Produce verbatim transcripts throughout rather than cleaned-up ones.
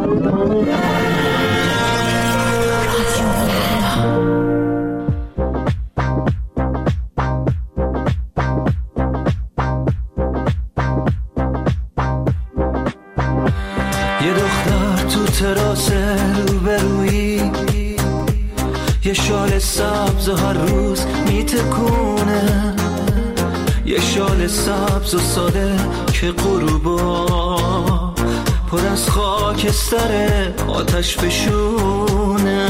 یه دختر تو تراس روبرویی، یه شال سبز و هر روز میتکونه، یه شال سبز و ساده که غروبا پر از خاکستر آتش فشونه.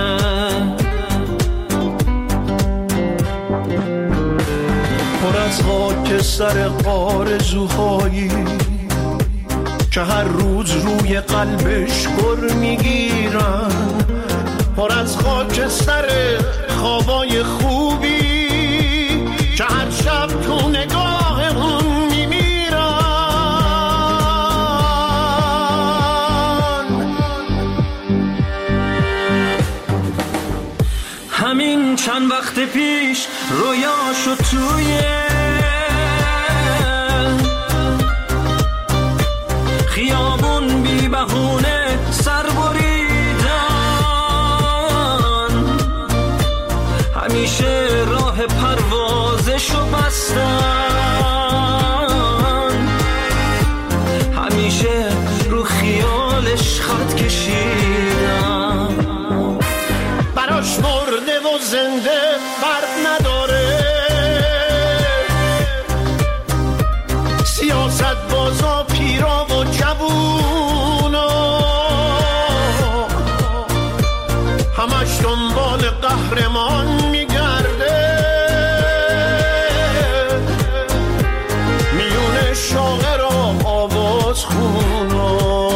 پر از خاکستر آرزوهایی که هر روز روی قلبش گر میگیرن، پر از خاکستر خوابای خوبی که هر شب تو نگاه اون میمیرن. همین چند وقت پیش رویاشو توی خیابون بی بهونه سر بریدن، همیشه راه پروازشو بستن، همیشه رو خیالش خط کشیدن. براش مرده و زنده فرق نداره، سیاست بازا پیرا و جوونا همش دنبال قهرمان میگرده، میون شاعر و آواز خونا.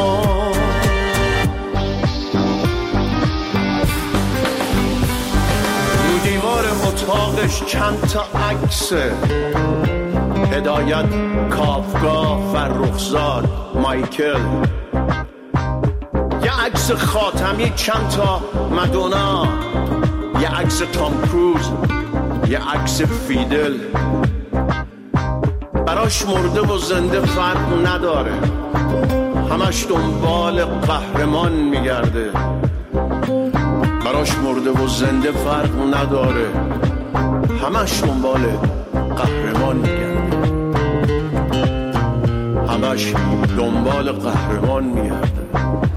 رو دیوار اتاقش چند تا عکسه، هدایت، کافکا، فرخزاد، مایکل، یه عکس خاتمی، چند تا مدونا، یه عکس تام کروز، یه عکس فیدل. براش مرده و زنده فرق نداره، همش دنبال قهرمان میگرده. براش مرده و زنده فرق نداره، همش دنبال قهرمان میگرده، همش دنبال قهرمان میگرده.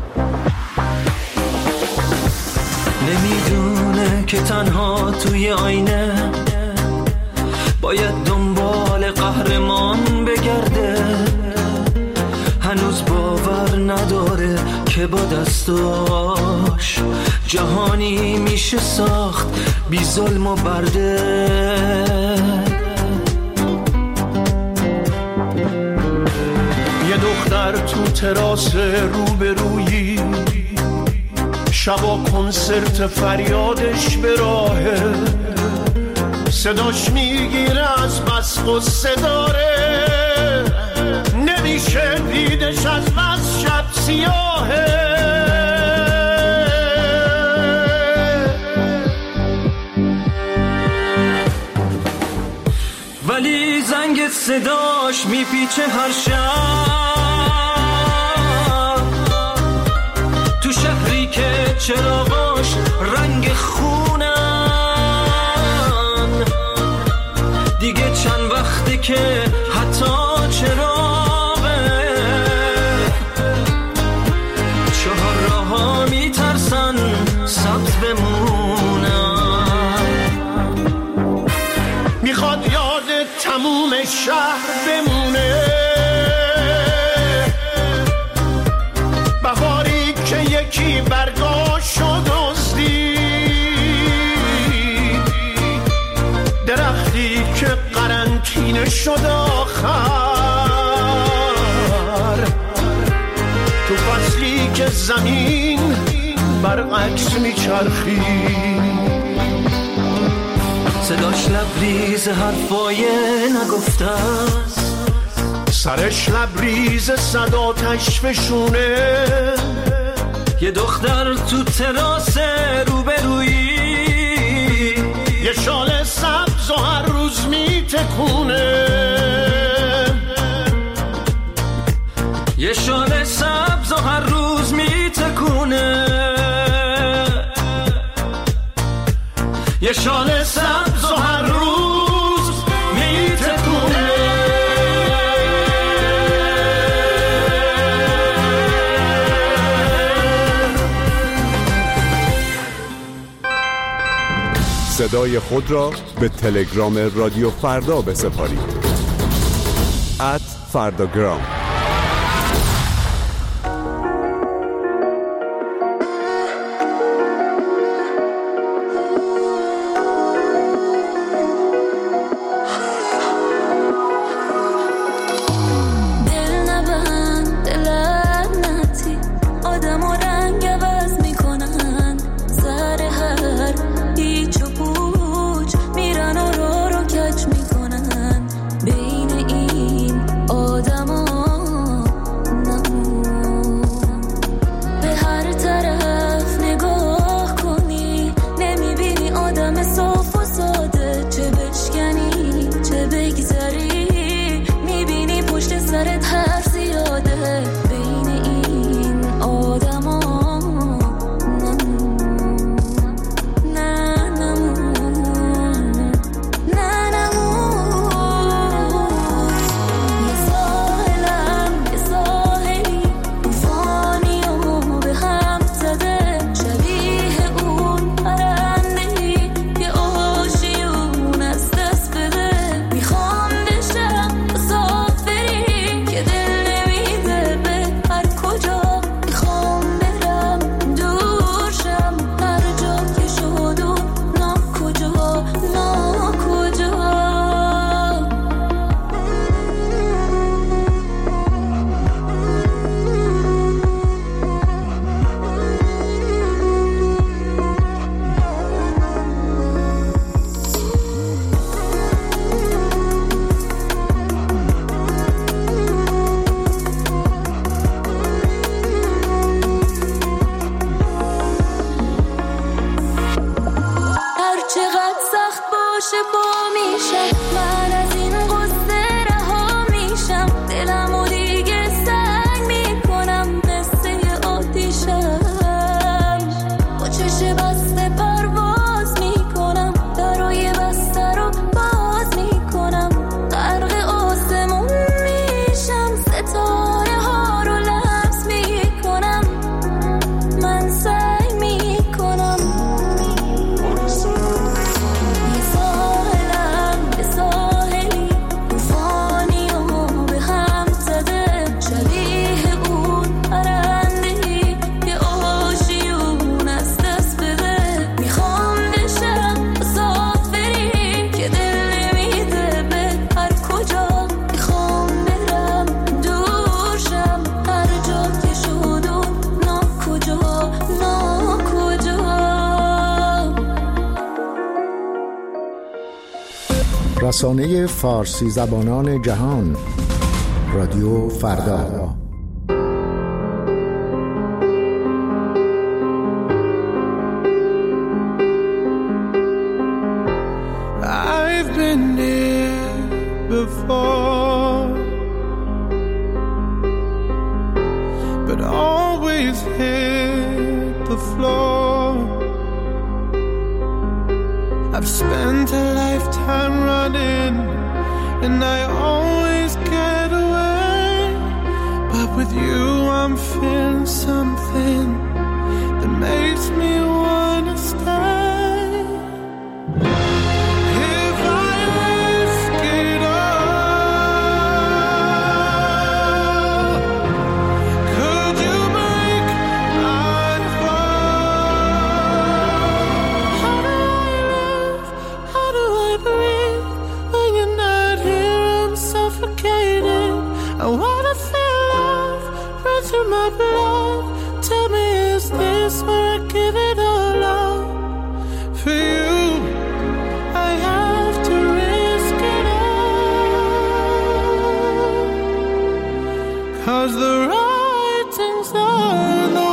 نمیدونه که تنها توی آینه باید دنبال قهرمان بگرده، هنوز باور نداره که با دستاش جهانی میشه ساخت بی ظلم و برده. یه دختر تو تراس روبرویی، شبا کنسرت فریادش به راهه، صداش میگیره از بس غصه داره، نمیشه دیدش از بس شب سیاهه. ولی زنگ صداش میپیچه هر شب، تو شهری که چراغاش رنگ خونن، دیگه چند وقته که حتی چراغه چهار راه‌ها میترسن سبز بمونن. میخواد یاد تموم شهر بمونه، بهاری که یکی برگاشو دزدید، درختی که قرنطینه شد آخر، تو فصلی که زمین برعکس میچرخید. صداش لبریز حرفای نگفته است، سرش لبریز صد آتش فشونه. یه دختر تو تراس روبرویی، یه شال سبز و هر روز میتکونه، یه شال سبز و هر روز میتکونه. صدای خود را به تلگرام رادیو فردا بسپارید. ات فرداگرام. رسانه فارسی زبانان جهان، رادیو فردا. I've been here before, but always hit the floor. I've spent a lifetime running, and I always get away. But with you I'm feeling something that makes me wanna stay. If I risk it all, could you make my fall? How do I live? How do I breathe when you're not here? I'm suffocating. I wanna feel love run through my blood. Tell me, is this where I give it all up? For you, I have to risk it all. 'Cause the writing's on the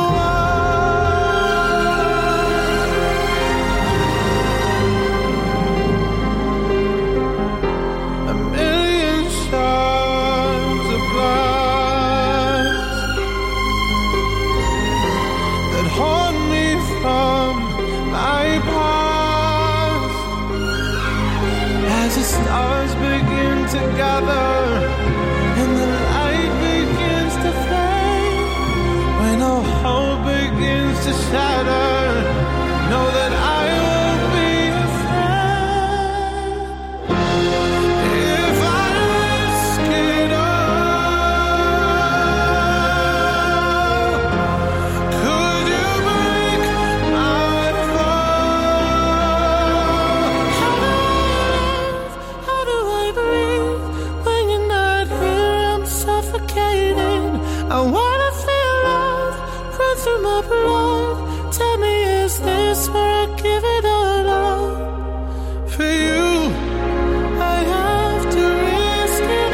wall. A million shards of glass that haunt me from my past. As the stars begin to gather and the light begins to fade, when all hope begins to shatter, know that I won't be afraid. my blood. Tell me, is this where I give it all up? For you, I have to risk it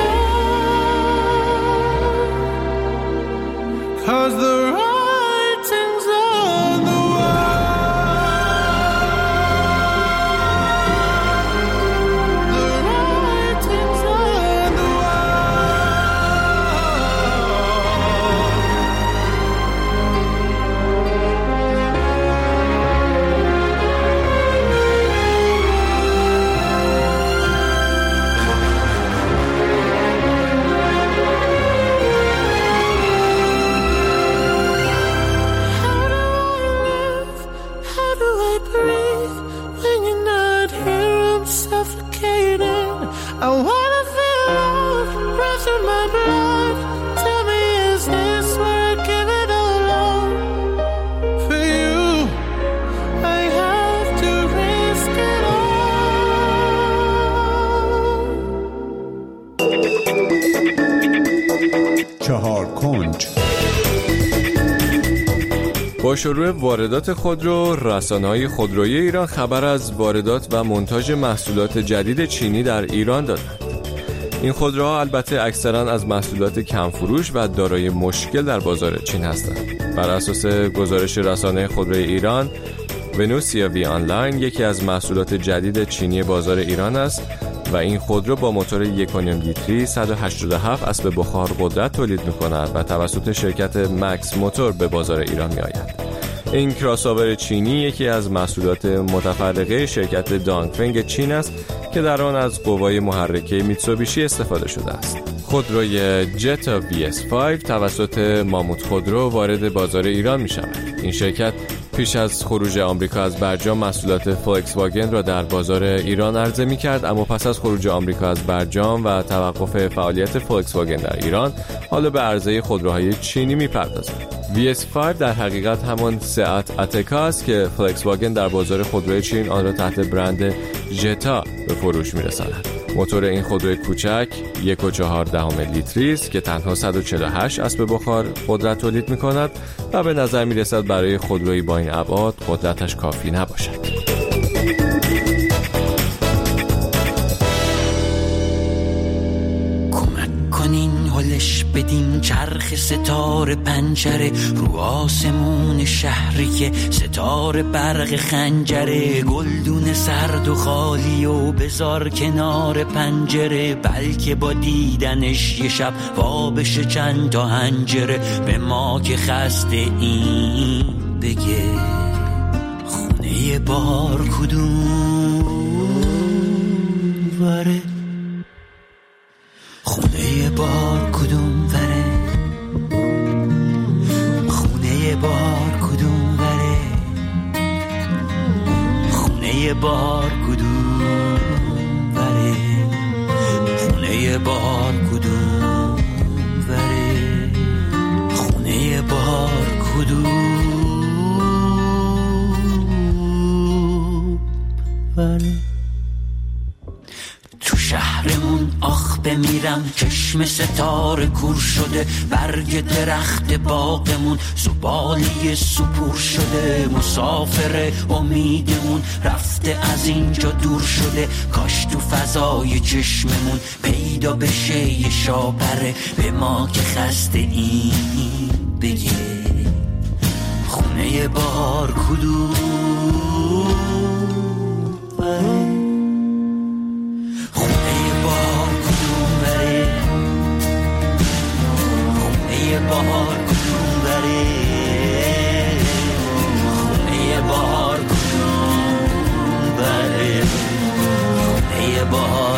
all. 'Cause the writing's on the I wanna feel love run through my blood. Tell me, is this where I give it all up? For you, I have to risk it all. چهار کنج. با شروع واردات خودرو، رسانه‌های خودرویی ایران خبر از واردات و مونتاژ محصولات جدید چینی در ایران دادند. این خودروها البته اکثرا از محصولات کم فروش و دارای مشکل در بازار چین هستند. بر اساس گزارش رسانه خودروی ایران، ونوسیا وی آنلاین یکی از محصولات جدید چینی بازار ایران است و این خودرو با موتور یک و نیم لیتری صد و هشتاد و هفت اسب بخار قدرت تولید می‌کند و توسط شرکت مکس موتور به بازار ایران می‌آید. این کراس‌آور چینی یکی از محصولات متفرقه شرکت دانگفنگ چین است که در آن از قوای محرکه میتسوبیشی استفاده شده است. خودروی جتا وی اس پنج توسط ماموت خودرو وارد بازار ایران می‌شود. این شرکت پیش از خروج آمریکا از برجام محصولات فولکس واگن را در بازار ایران عرضه می‌کرد، اما پس از خروج آمریکا از برجام و توقف فعالیت فولکس واگن در ایران، حالا به عرضه خودروهای چینی می‌پردازد. وی اس پنج در حقیقت همان سئات اتکا است که فولکس واگن در بازار خودروی چین آن را تحت برند جتا به فروش می‌رساند. موتور این خودروی کوچک یک و چهار دهم لیتری است که تنها صد و چهل و هشت اسب بخار قدرت تولید می‌کند و به نظر می‌رسد برای خودروی با این ابعاد قدرتش کافی نباشد. هلش بدیم چرخ ستاره پنجره رو آسمون شهری که ستاره برق خنجره، گلدون سرد و خالی و بزار کنار پنجره، بلکه با دیدنش یه شب وا بشه چند تا هنجره. به ما که خسته این بگه خونه بار کدوم وره، خونه بار کدوم وره، خونه بار کدوم وره، خونه بار کدوم وره، خونه بار کدوم وره، خونه بار کدوم وره. تو شهرمون آخ بمیرم، چشم ستاره کور شده، برگ درخت باغمون زباله سپور شده، مسافر امیدمون رفته از اینجا دور شده، کاش تو فضای چشممون پیدا بشه یه شاپره. به ما که خسته این بگه خونه بار کدوم وره، بهار کدوم بره، خونه بهار کدوم بره، خونه بهار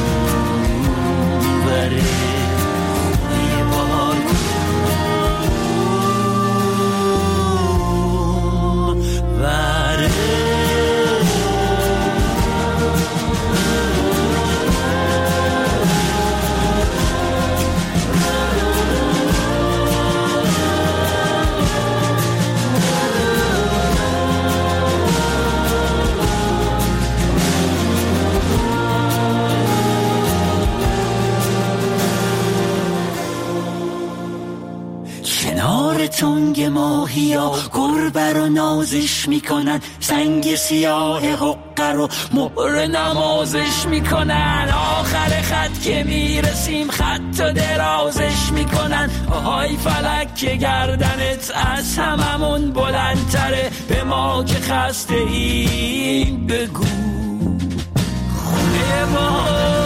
کدوم بره، خونه بهار کدوم بره. بانگ ماهیا گربه رو نازش میکنن، سنگ سیاه حقه رو مهر نمازش میکنن. آخر خط که میرسیم خط و درازش میکنن. آهای فلک که گردنت از هممون بلندتره، به ما که خسته این بگو خونه ما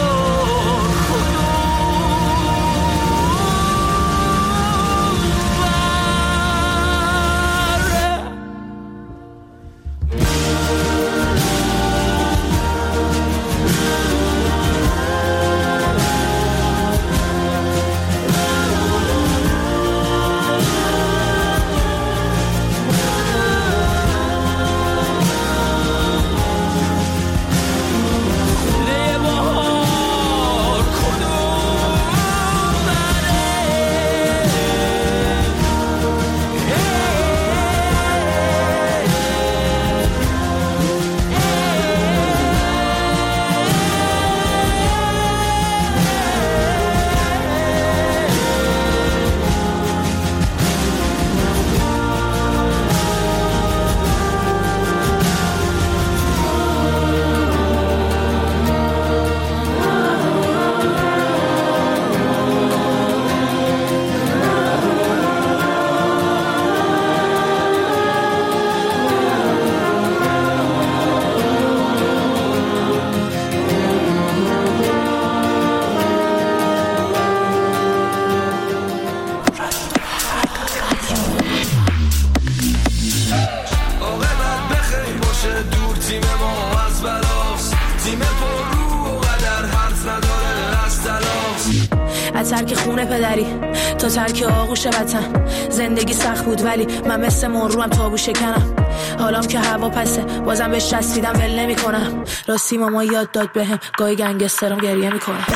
ترک خونه پدری تا ترک آغوش وطن. زندگی سخت بود ولی من مثل مروم تابو شکنم. حالام که هوا پسه بازم بهش چسبیدم ول نمی کنم. راستی ماما یاد داد بهم گاهی گنگسترم گریه میکنم.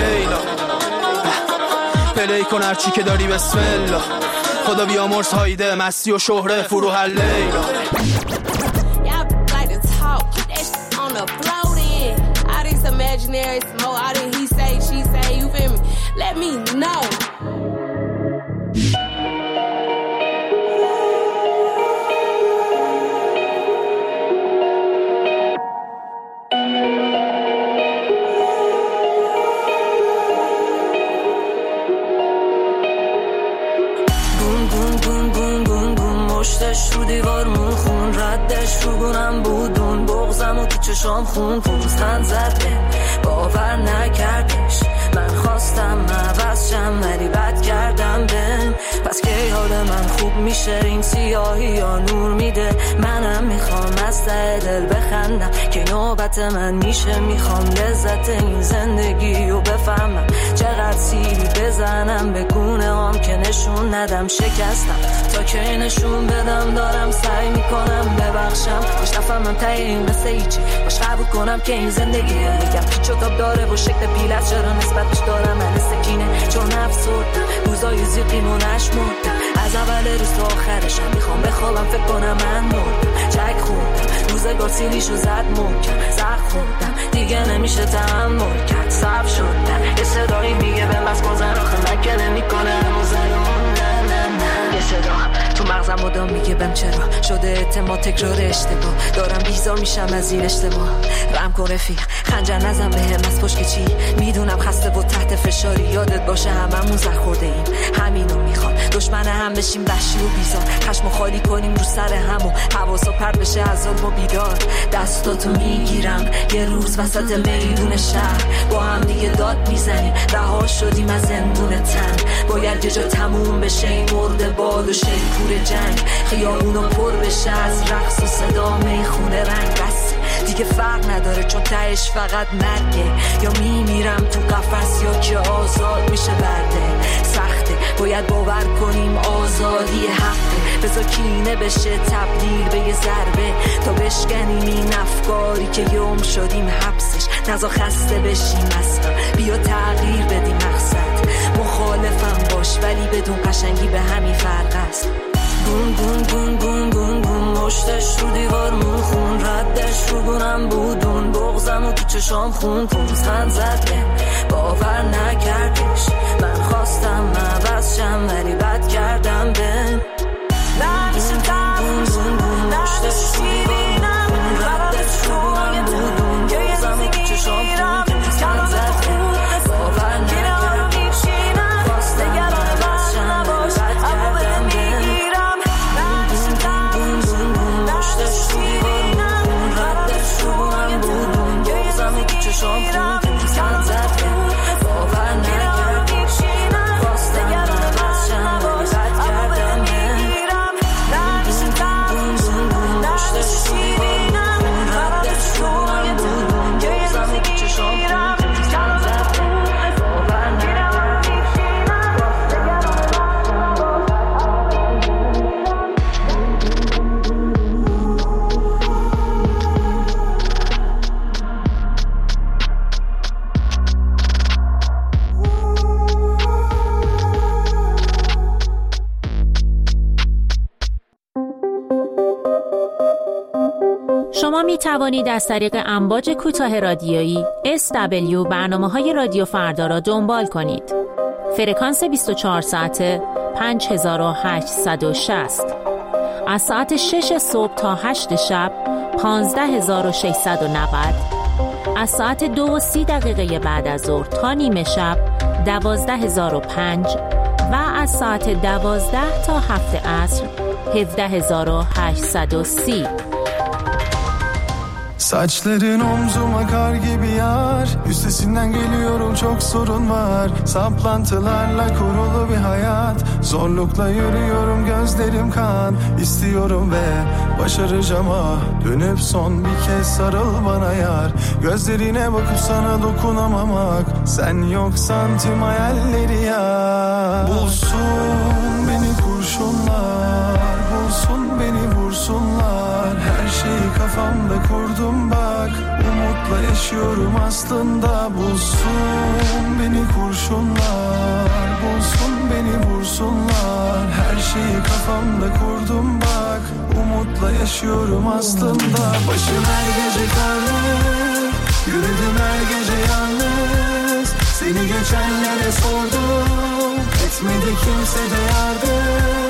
پلی کن هرچی که داری بسم الله. خدا بیامرز هایده مستی و شهره فروح لیلا. Imaginary smoke, I didn't he say, she say, you feel me? Let me know. بوم بوم بوم بوم بوم بوم مشتش رو دیوار مون خون ردش رو گونم بودون بغزم و تو چشام خون پوزخند زده باور نکردش. من خواستم عوض شم ولی بد کردم بهم. پس که حال من خوب میشه این سیاهی یا نور میده. منم میخوام از ته دل بخندم که نوبت من میشه. میخوام لذت این زندگی رو بفهمم. چقدر سیری بزنم به گونه هم که نشون ندم شکستم تا که نشون بدم دارم سعی میکنم ببخشم. باش نفهمم ته این قصه ایچی باش قبول کنم که این زندگیه. میگم پیچ و تاب داره و شکل پیلت چرا نسبتش دارم من سکینه چون افسردم روزای زیقیم و نشمردم. از اول روز تا آخرشم میخوام بخوابم فکر کنم من مردم. چک خوردم روزگار سیلیشو زد محکم زخم خوردم دیگه نمیشه تحمل کرد. صعب شدم یه صدایی میگه به بس گذر آخه من که نمیکنه همون زنون. نه نه نه یه صدا تو مغزم مدام میگه بهم چرا شده اعتماد تکرار اشتباه. دارم بیزار میشم از این اشتباه. رم کن رفیق خنجر نزن بهم از پشت که چی میدونم خسته و تحت فشاری. یادت باشه هممون زخ خورده ایم همینو میخوام دشمن هم بشیم وحشی و بیزار. خشمو خالی کنیم رو سر هم و حواسا پرت بشه از ظلم و بیدار. دستاتو میگیرم یه روز وسط میدون شهر با هم دیگه داد میزنیم. رها شدیم از زندون تن باید یه جا تموم بشه این مرده باد و شیپور جنگ. خیابونو پر بشه از رقص و صدا میخونه رنگ بس دیگه فرق نداره چون تهش فقط مرگه. یا میمیرم تو قفس یا که آزاد میشه برده. سخته باید باور کنیم آزادی حقه. بذار کینه بشه تبدیل به یه ضربه تا بشکنیم این افکاری که یوم شدیم حبسش. نزا خسته بشیم اصلا بیا تغییر بدیم مقصد. مخالفم باش ولی بدون قشنگی به همین فرق است. بوم بوم بوم بوم بوم بوم مشتش رو دیوار مون خون ردش رو گونم بودون بغزم و تو چشام خون پوزخند زده باور نکردش. من خواستم عوض شم ولی بد کردم بهم. شما می توانید از طریق امواج کوتاه رادیویی اس دبلیو برنامه‌های رادیو فردا را دنبال کنید. فرکانس بیست و چهار ساعته پنج هزار و هشتصد و شصت. از ساعت شش صبح تا هشت شب پانزده هزار و ششصد و نود. از ساعت دو و سی دقیقه بعد از ظهر تا نیمه شب دوازده هزار و پنج و از ساعت دوازده تا هفت عصر هفده هزار و هشتصد و سی. Saçların omzuma kar gibi yar, üstesinden geliyorum çok sorun var. Saplantılarla kurulu bir hayat, zorlukla yürüyorum gözlerim kan. İstiyorum ve başaracağım ah, dönüp son bir kez sarıl bana yar. Gözlerine bakıp sana dokunamamak, sen yoksan tüm hayalleri yar. Bulsun beni kurşunlar, bulsun beni vursunlar. Her şeyi kafamda kurdum bak, umutla yaşıyorum aslında. Bulsun beni kurşunlar, bulsun beni vursunlar. Her şeyi kafamda kurdum bak, umutla yaşıyorum aslında. Başım her gece karlı, yürüdüm her gece yalnız. Seni geçenlere sordum, etmedi kimse de yardım.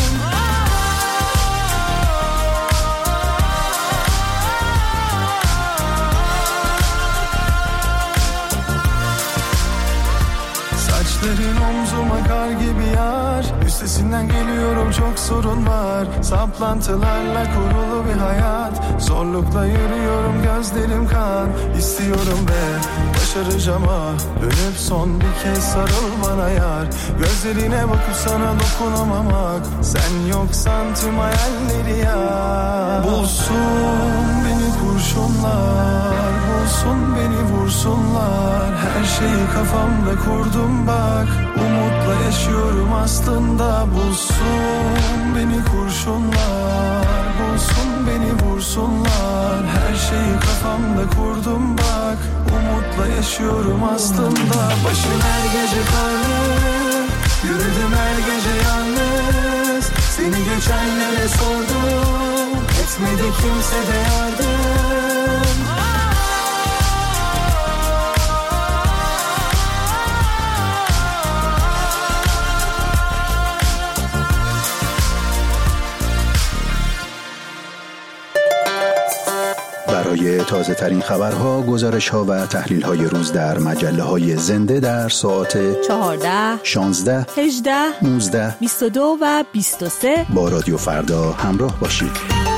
Saçların omzuma kar gibi yar, üstesinden geliyorum çok sorun var. Saplantılarla kurulu bir hayat, zorlukla yürüyorum gözlerim kan. İstiyorum ve başaracağım ah, dönüp son bir kez sarıl bana yar. Gözlerine bakıp sana dokunamamak, sen yoksan tüm hayalleri yar. Bulsun beni kurşunlar, bulsun beni vursunlar. Her şeyi kafamda kurdum bak, umutla yaşıyorum aslında. Bulsun beni kurşunlar, bulsun beni vursunlar. Her şeyi kafamda kurdum bak, umutla yaşıyorum aslında. Başım her gece karlı, yürüdüm her gece yalnız. Seni geçenlere sordum, etmedi kimse de yardım. برای تازه ترین خبرها، گزارش ها و تحلیل های روز در مجله های زنده در ساعت چهارده، شانزده، هجده، نوزده، بیست و دو و بیست و سه با رادیو فردا همراه باشید.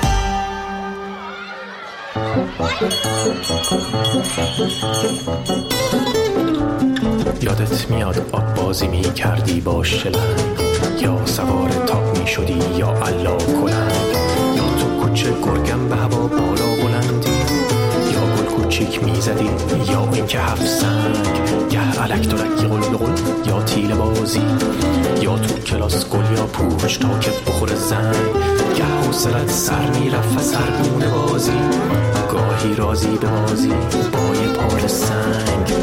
یادت میاد آب بازی می کردی با شلنگ، یا سوار تاپ می شدی یا علا کلنگ، یا تو کوچه گرگم به هوا بالا بلندی، یا گل کوچیک می زدی یا اینکه هفت سنگ، گه علک درک قل قل یا تیل بازی، یا تو کلاس گل یا پوش تا که بخور زنگ، گه حوصلت سر می رفت سرگونه بازی، گاهی رازی به بازی با یه پار سنگ.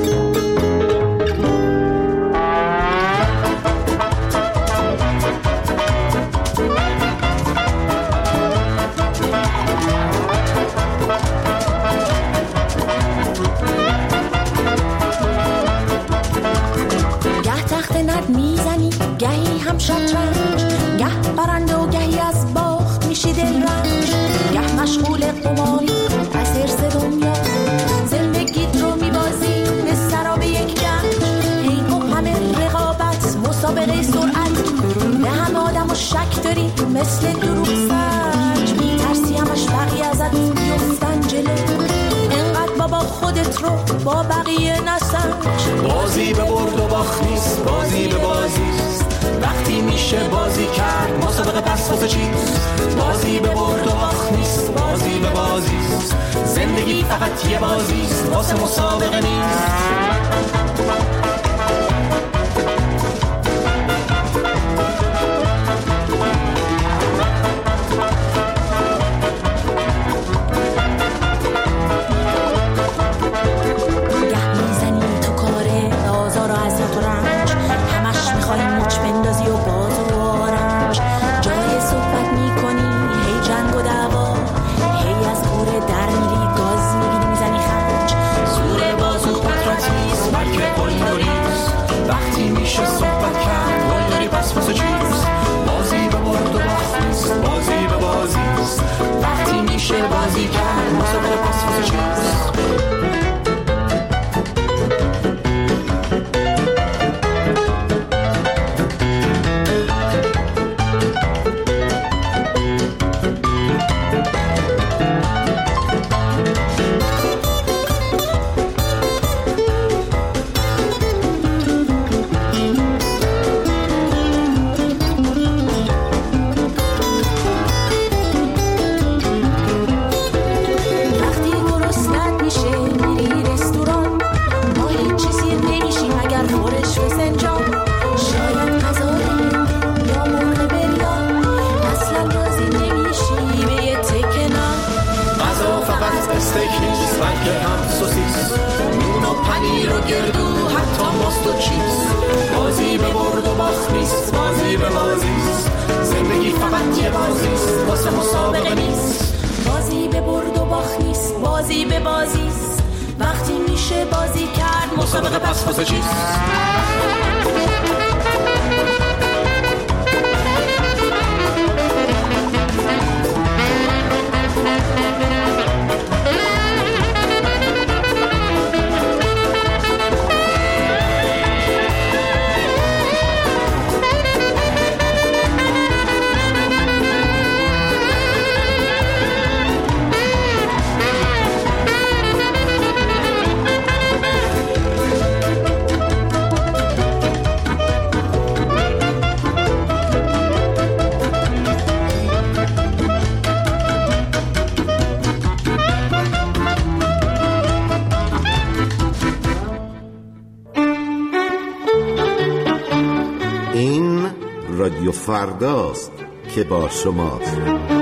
شطرنج، گه برنده و گهی از باخت میشی دل رنج، گه مشغول قماری از حرص دنیا، زندگیت رو میبازی به سراب یک گنج، هی و همه رقابت مسابقه سرعت، به همه آدم و شک داری مثل دروغ سنج، میترسی همش بقیه ازت بیفتن جلو، انقدر بابا خودت رو با بقیه نسنج. بازی به برد و باخت نیست، بازی به بازیست، وقتی میشه بازی کرد مسابقه پس واسه چیست؟ بازی به برد و باخت نیست، بازی به بازیست، زندگی فقط یه بازیست واسه مسابقه نیست. میشه بازی کرد مسابقه پس واسه چیست مسابقه پس واسه چیست رادیو فرداست که با شماست.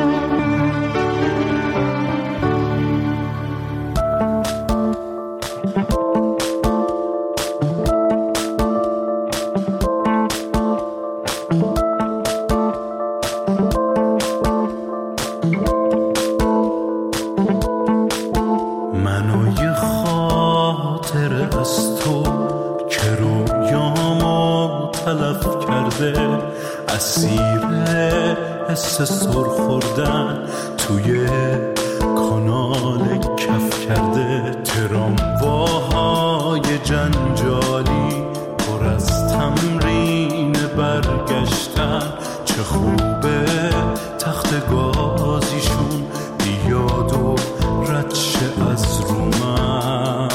منو یه خاطره از تو که رویامو تلف کرده، اسیر حس سر خوردن توی کانال کف کرده، ترامواهای جنجالی پر از تمرین برگشتن، چه خوبه تخت گازیشون بیاد و رد شه از رو من.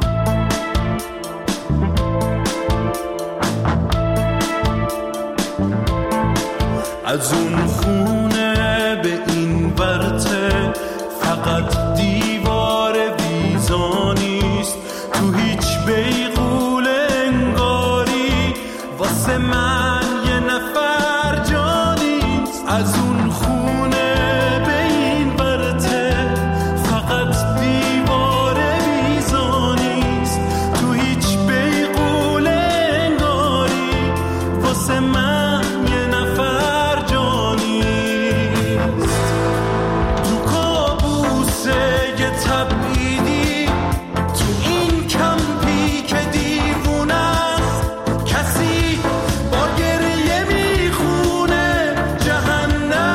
از اون خونه به این ورته فقط دیوار ویزا نیست، تو هیچ بیغول انگاری واسه من یه نفر جا نیست. از اون خونه به این ورته فقط دیوار ویزا نیست، تو هیچ بیغول انگاری واسه من یه نفر تبعیدی تو این کمپی که دیوونه است، کسی با گریه میخونه جهنم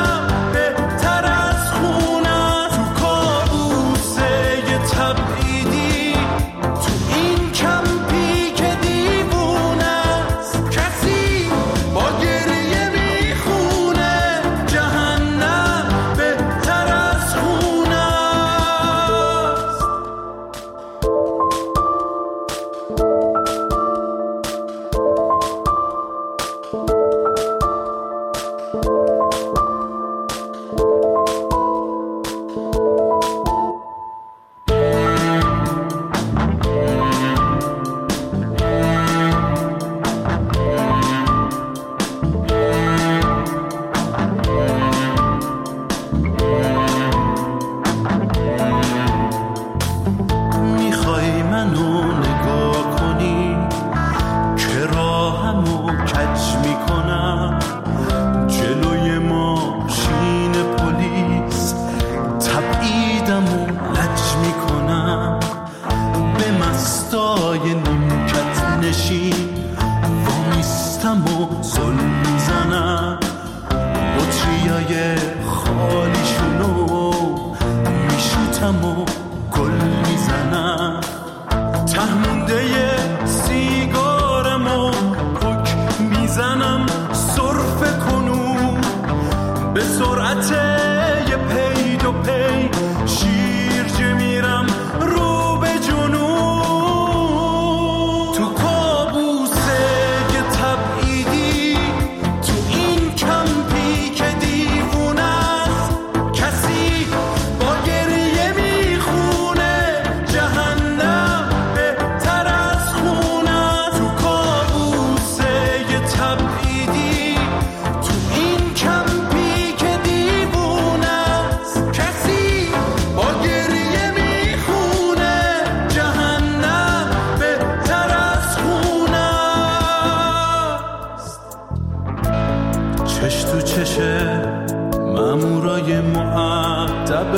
به سرعت یه پی دو پی شیرجه میرم رو به جنوب. تو کابوسه یه تبعیدی، تو این کمپی که دیوونه است، کسی با گریه میخونه جهنم بهتر از خونه. تو کابوسه یه تبعیدی، تو این کمپی که دیوونه است، کسی با گریه میخونه جهنم بهتر از خونه است. چش تو چشه مامورای مؤدب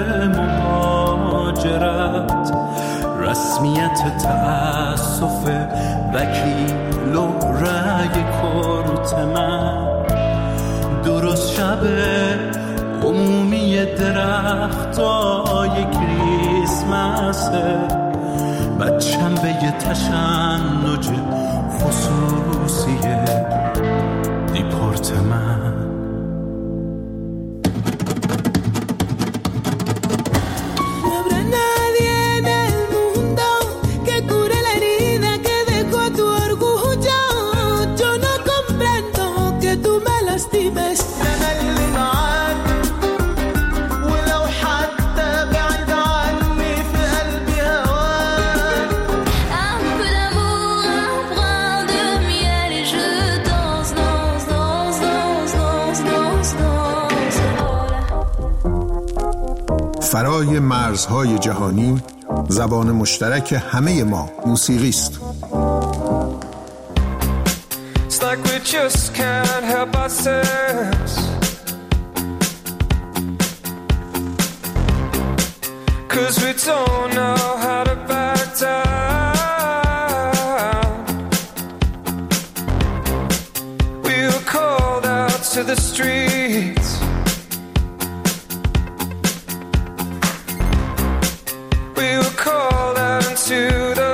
مهاجرت، رسمیت تأسف وکیل و رأی کورت من. درست شب عمومی درختای کریسمسه، بچم به یه تشنج خصوصیه دیپورت من. فرای مرزهای جهانی، زبان مشترک همه ما موسیقی است. It's like we just can't help ourselves, 'cause we don't know how to back down. We were called out to the streets, we were called out into the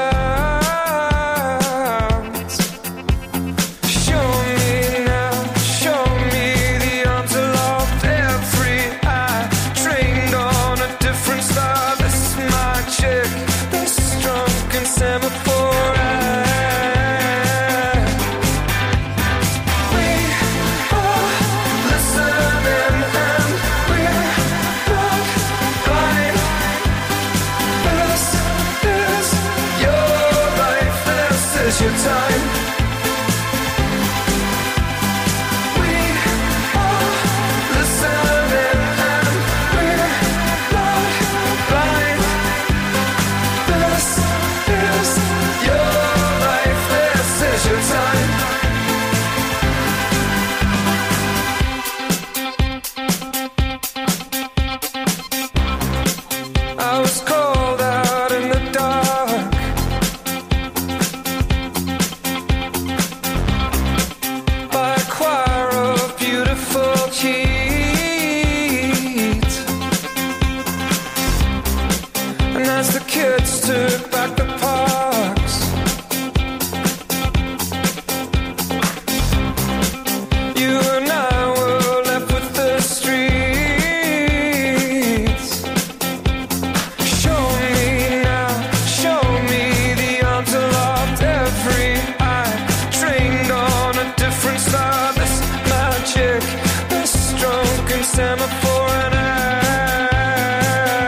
towns. Show me now, show me the arms aloft, every eye trained on a different star. This is my chick, this drunk and semaphore. We are listening and we're not blind. This is your life, this is your time. We are listening and we're not blind. This is your life, this is your time. I was called out in the dark, by a choir of beautiful kids. And as the kids took back the parks, you and I were left with the streets. Show me now, show me the arms aloft, every eye trained on a different star. This magic, this drunken semaphore and air.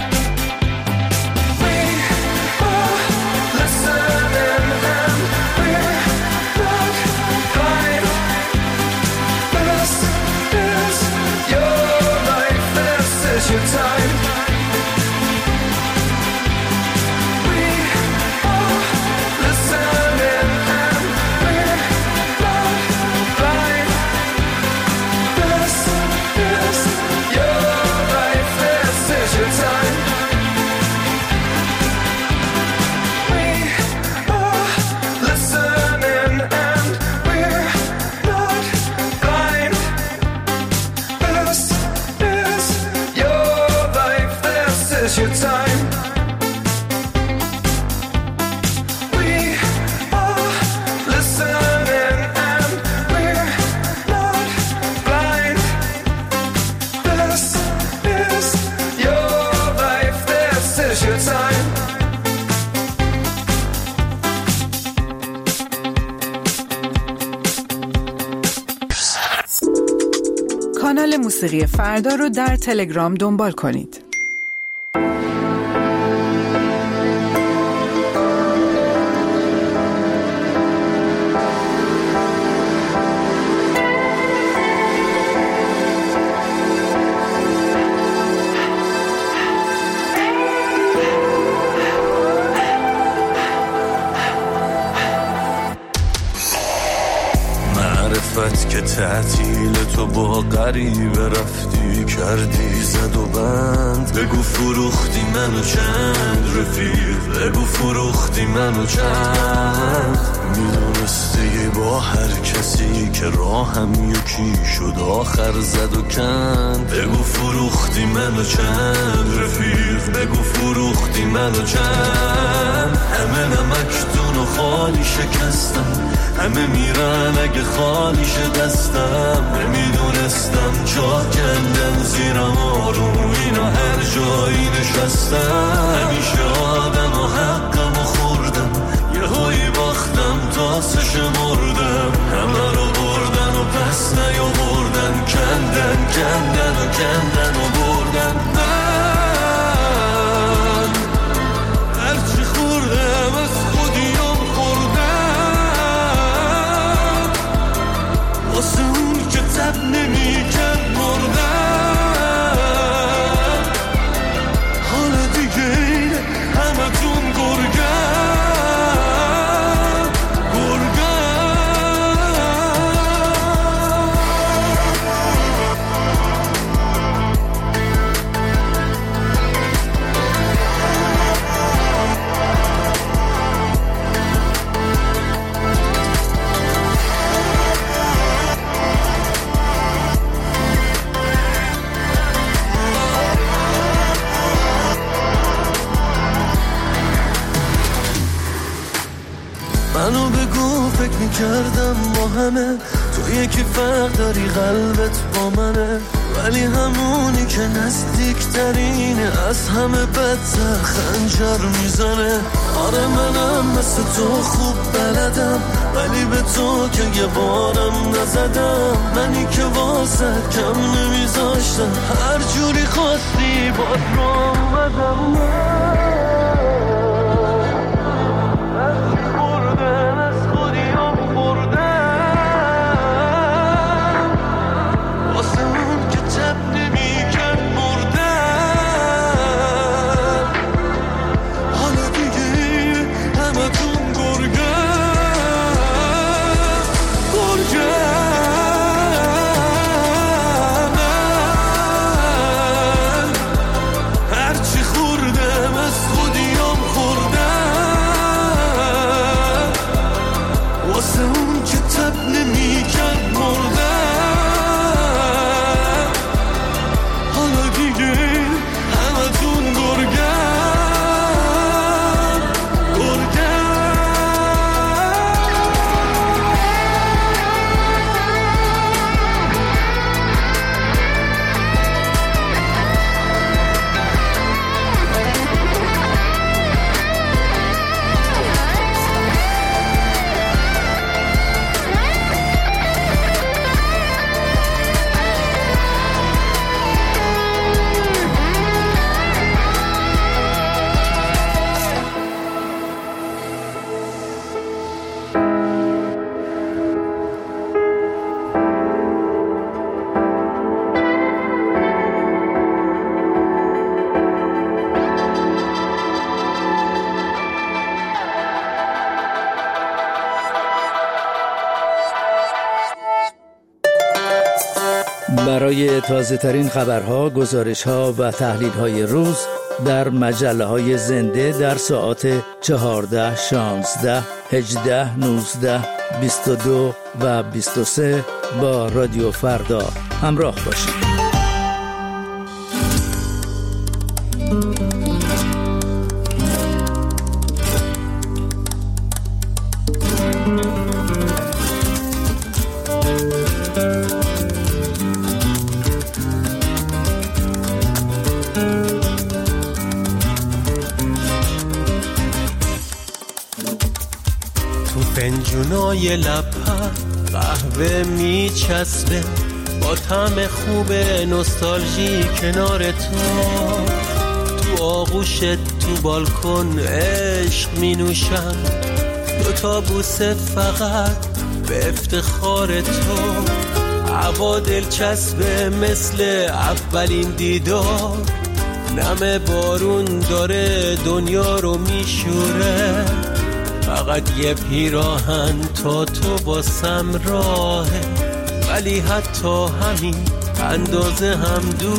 We are listening and we're not blind. This is your life, this is your time. We are listening and we're not blind. This is your life, this is your time. We are listening and we're not blind. This is your life, this is your time. We are listening and we're not blind. کانال موسیقی فردا رو در تلگرام دنبال کنید. که تعطیل تو با غریبه رفتی کردی زد و بند، بگو فروختی منو چند رفیق، بگو فروختی منو چند. میدونستی با هر کسی که راهم یکی شد آخر زد و کند، بگو فروختی منو چند رفیق، بگو فروختی منو چند. همه نمکتون و خالی شکستم، همه میرن اگه خالی شه دستم. نمیدونستم جا کندن زیرم آروم اینا هر جایی نشستم. همیشه آدم و حقم و خوردم، یه هایی باختم تا سش مردم. همه رو بردن و پس نیا بردن، کندن کندن و کندن و بردن. من هرچی خوردم از خودیم خوردم، واسه اون که تب نمی کند مردم. حالا دیگه اینه همه تون گرگم گرگم. منو بگو فکر میکردم با همه تو یکی فرق داری قلبت با منه، ولی همونی که نزدیکترینه از همه بدتر خنجر میزنه. آره منم مثل تو خوب بلدم، ولی به تو که یه بارم نزدم. منی که واسه کم نمیذاشتم، هر جوری خواستی باز رو اومدم. برای تازه ترین خبرها، گزارشها و تحلیل های روز در مجله های زنده در ساعات چهارده، شانزده، هجده، نوزده، بیست و دو و بیست و سه با رادیو فردا همراه باشید. فنجونای لب‌ها قهوه میچسبه، با طعم خوب نوستالژی کنار تو، تو آغوشت تو بالکن عشق می نوشم، دوتا بوسه فقط به افتخار تو، هوا دلچسبه مثل اولین دیدار، نم بارون داره دنیا رو میشوره، فقط یه پیراهن تا تو باسم راهه، ولی حتی همین اندازه هم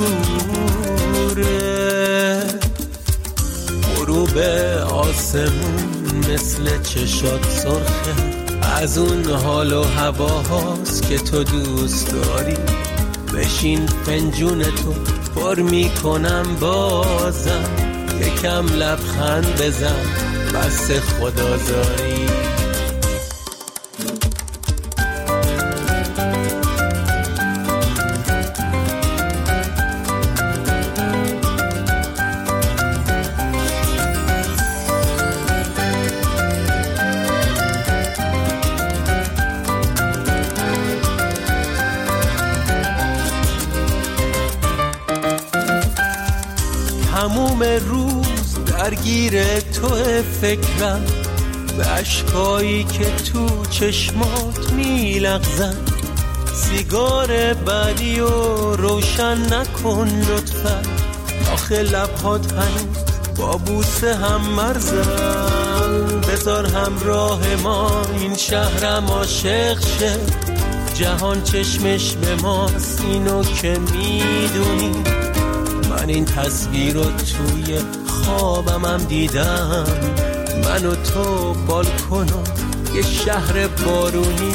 دوره. غروب آسمون مثل چشات سرخه، از اون حال و هواهاست که تو دوست داری، بشین فنجون تو پر میکنم بازم، یکم لبخند بزن بس خدازاری. تموم روز درگیر تو فکرم، به اشکایی که تو چشمات میلغزن، سیگار بعدی و روشن نکن لطفا، آخه لبهات هنوز با بوسه هم مرزن، بذار همراه ما این شهرم عاشق شه، جهان چشمش به ماست اینو که میدونی، من این تصویر رو توی خوابم هم دیدم، من و تو بالکن و یه شهر بارونی،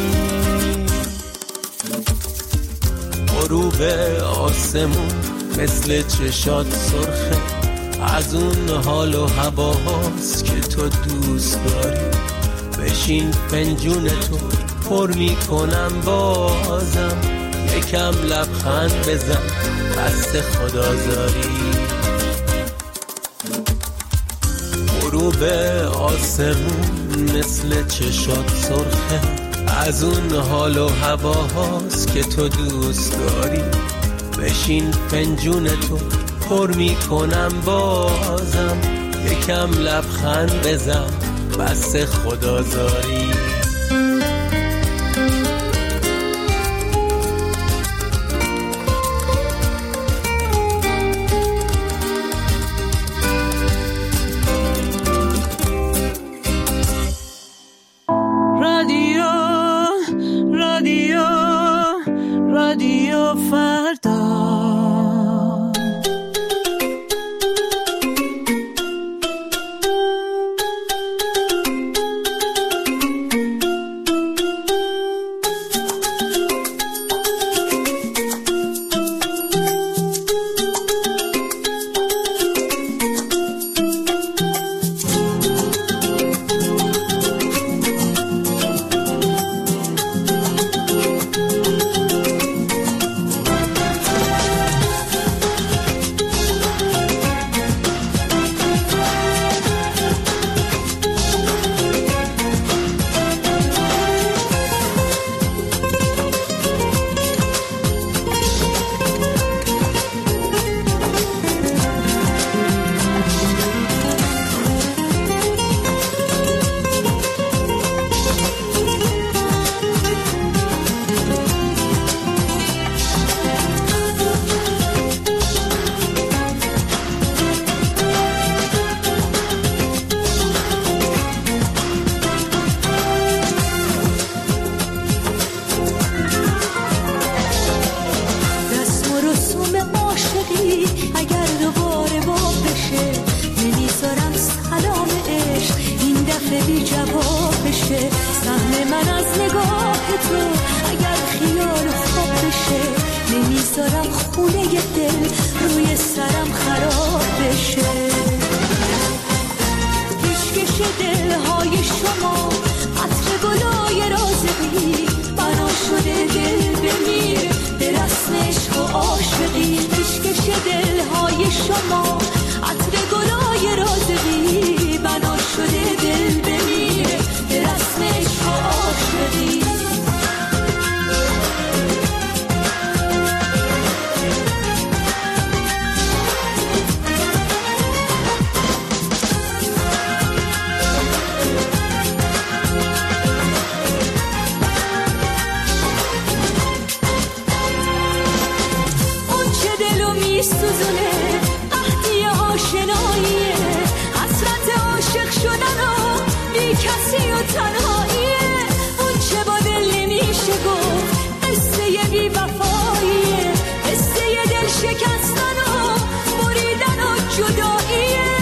غروب آسمون مثل چشات سرخه، از اون حال و هواهاست که تو دوست داری، بشین فنجون تو پر میکنم بازم، یکم لبخند بزن دست خدازاری. غروب آسمون مثل چشات سرخه، از اون حال و هواهاست که تو دوست داری، بشین فنجون تو پر میکنم بازم، یکم لبخند بزن بس خدازاری. میسوزونه قحطی آشناییه حسرت عاشق شدن و بی کسی و تنهاییه اون چه با دل نمیشه گفت قصه بی وفاییه قصه دل شکستن و بریدن و جداییه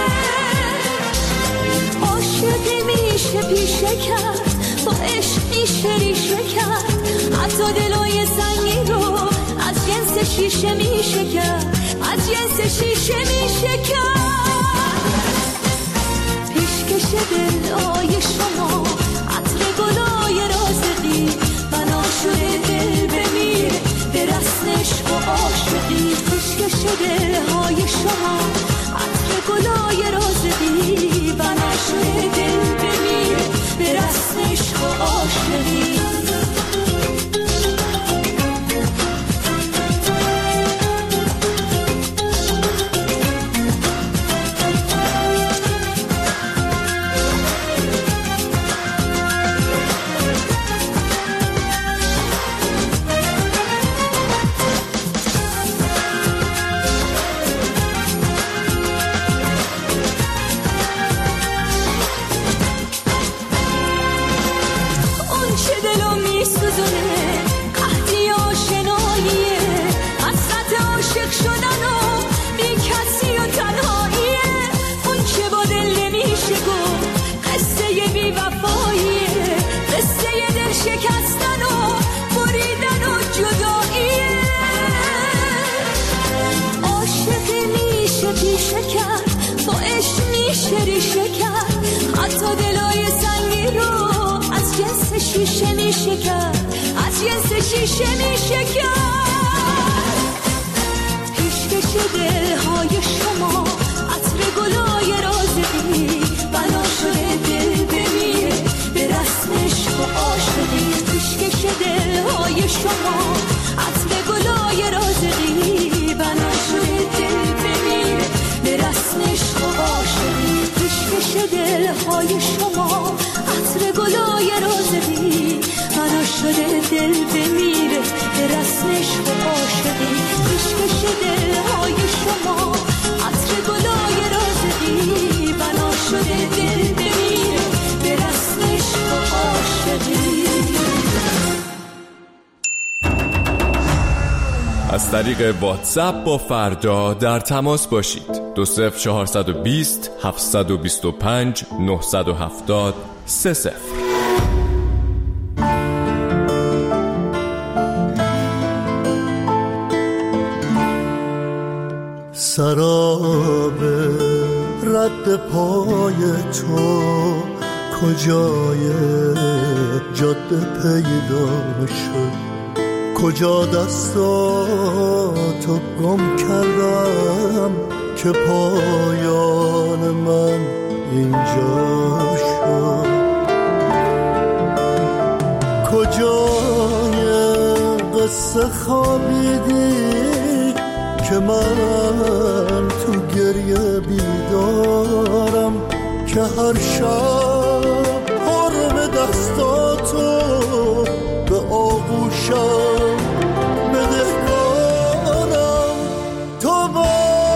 عاشقی میشه پیشه کرد با عشق میشه ریشه کرد حتی دلای سنگی رو از جنس شیشه میشه کرد از جنس شیشه میشه کرد پیشکش دلای شما عطر گلای رازقی بنا شده دل بمیره به رسم عشق و عاشقی پیشکش دلهای شما عطر گلای رازقی بنا شده دل بمیره به رسم عشق و عاشقی شیشه میشه کرد از جنس شیشه میشه کرد پیشکش دلهای شما عطر گلای رازقی بنا شده دل بمیره به رسم عشق و عاشقی پیشکش دلهای شما عطر گلای رازقی بنا شده دل بمیره به رسم عشق و عاشقی پیشکش دلهای شما عطر گلای رازقی بنا شده دل بمیره به رسم عشق و عاشقی پیشکش دلهای شما عطر گلای رازقی بنا شده دل بمیره به رسم عشق و عاشقی. از طریق واتساپ با فردا در تماس باشید. دو صفر چهارصد و بیست هفتصد و بیست و پنج نهصد و هفتاد سه صفر. سراب رد پای تو کجای جاده پیدا شد کجا دستاتو گم کردم که پایان من اینجا شد کجای قصه خوابیدی که من تو گریه بیدارم که هر شب حرم دستاتو به آغوشم بدهکارم تو با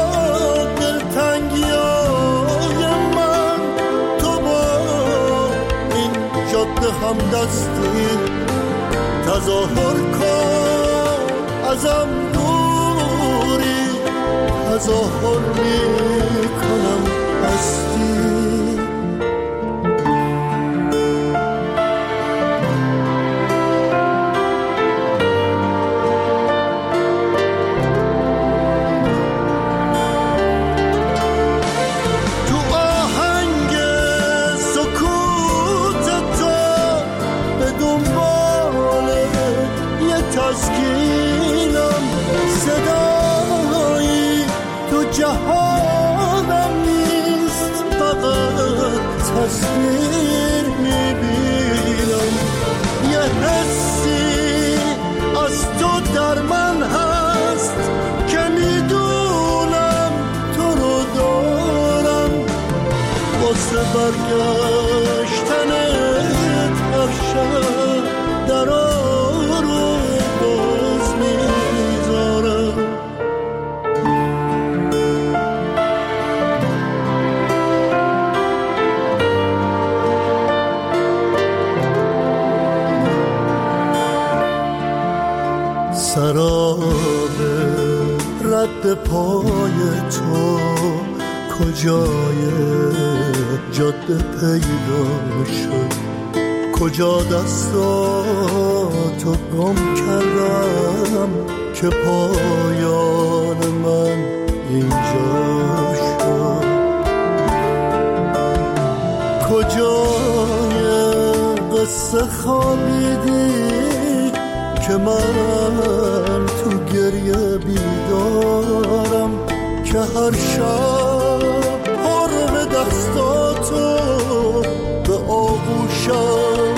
دلتنگیای من تو با این جاده هم دستی تظاهر کن ازم دوری تظاهر میکنم هستی جهانم نیست فقط تصویر میبینم یه حسی از تو در من هست که میدونم تو رو دارم واسه برگشتنت هر شب درا رو باز میذارم رد پای تو کجای جاده پیدا شد، کجا دستاتو گم کردم که پایان من اینجا شد. کجای قصه خوابیدی که من تو گریه بیدارم، که هر شب حرم دستاتو به آغوشم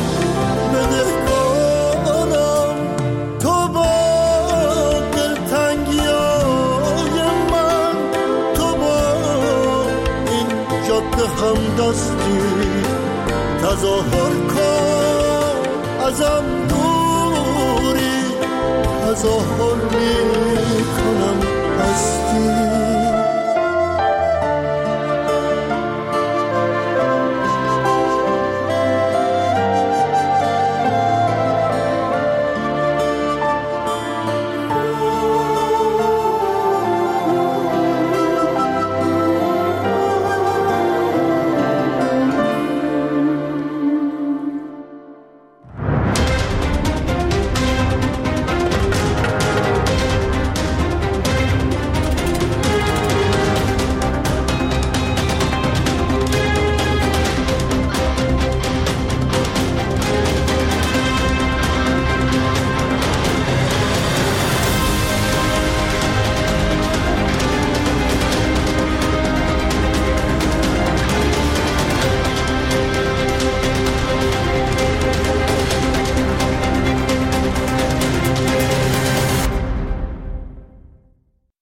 بدهکارم. تو با دلتنگیای من، تو با این جاده همدستی تظاهر کن ازم دوری، تظاهر